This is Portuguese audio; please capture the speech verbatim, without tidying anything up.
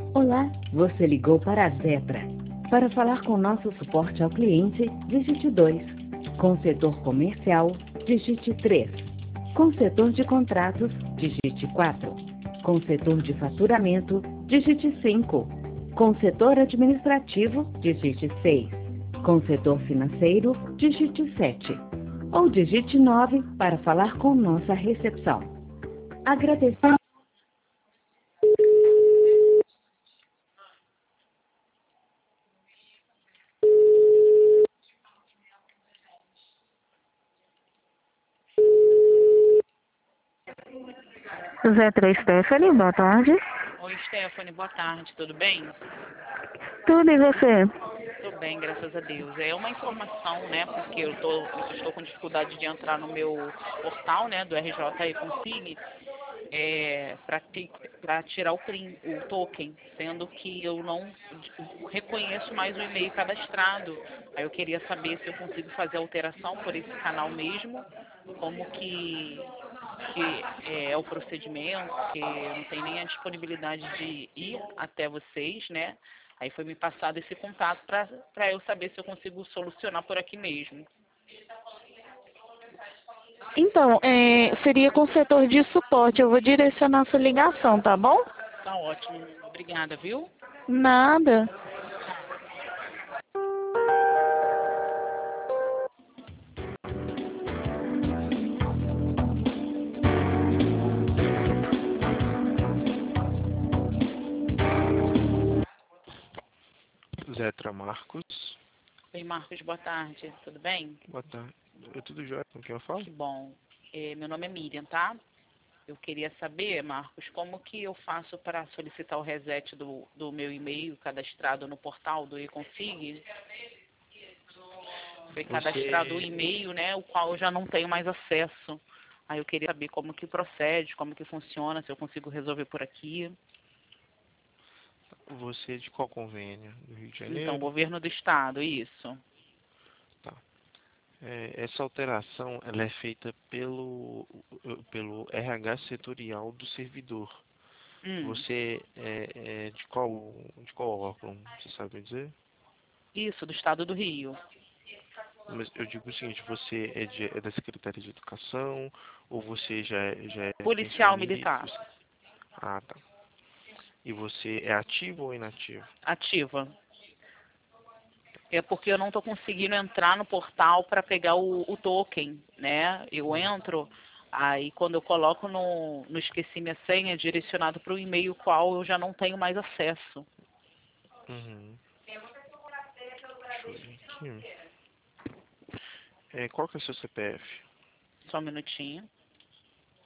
Olá, você ligou para a Zetra. Para falar com nosso suporte ao cliente, digite dois. Com o setor comercial, digite três. Com o setor de contratos, digite quatro. Com o setor de faturamento, digite cinco. Com o setor administrativo, digite seis. Com o setor financeiro, digite sete. Ou digite nove para falar com nossa recepção. Agradecemos. Zetra Stephanie, boa tarde. Oi, Stephanie, boa tarde, tudo bem? Tudo e você? Tudo bem, graças a Deus. É uma informação, né, porque eu, tô, eu estou com dificuldade de entrar no meu portal, né, do R J e Consig, é, para tirar o print, o token, sendo que eu não reconheço mais o e-mail cadastrado. Aí eu queria saber se eu consigo fazer alteração por esse canal mesmo, como que que é, é o procedimento, que eu não tenho nem a disponibilidade de ir até vocês, né? Aí foi me passado esse contato para eu saber se eu consigo solucionar por aqui mesmo. Então, é, seria com o setor de suporte. Eu vou direcionar sua ligação, tá bom? Tá ótimo. Obrigada, viu? Nada. Zetra Marcos. Oi, Marcos, boa tarde. Tudo bem? Boa tarde. É tudo jóia com quem eu falo? Que bom. É, meu nome é Miriam, tá? Eu queria saber, Marcos, como que eu faço para solicitar o reset do, do meu e-mail cadastrado no portal do eConsig? Foi cadastrado o Você, e-mail, né, o qual eu já não tenho mais acesso. Aí eu queria saber como que procede, como que funciona, se eu consigo resolver por aqui. você é de qual convênio? Do Rio de Então, Janeiro? governo do estado, isso. Tá. É, essa alteração ela é feita pelo, pelo R H setorial do servidor. Hum, Você é, é de qual de qual órgão? Você sabe me dizer? isso, do estado do Rio. Mas eu digo o seguinte, você é, de, é da Secretaria de Educação ou você já, é- já é Policial pensionista? militar, Você- Ah, tá. E você é ativo ou inativo? ativa. É porque eu não estou conseguindo entrar no portal para pegar o, o token, né? Eu Hum. entro, aí quando eu coloco no, no esqueci minha senha, é direcionado para o e-mail qual eu já não tenho mais acesso. Uhum. Deixa eu ver aqui. É, qual que é o seu C P F? Só um minutinho.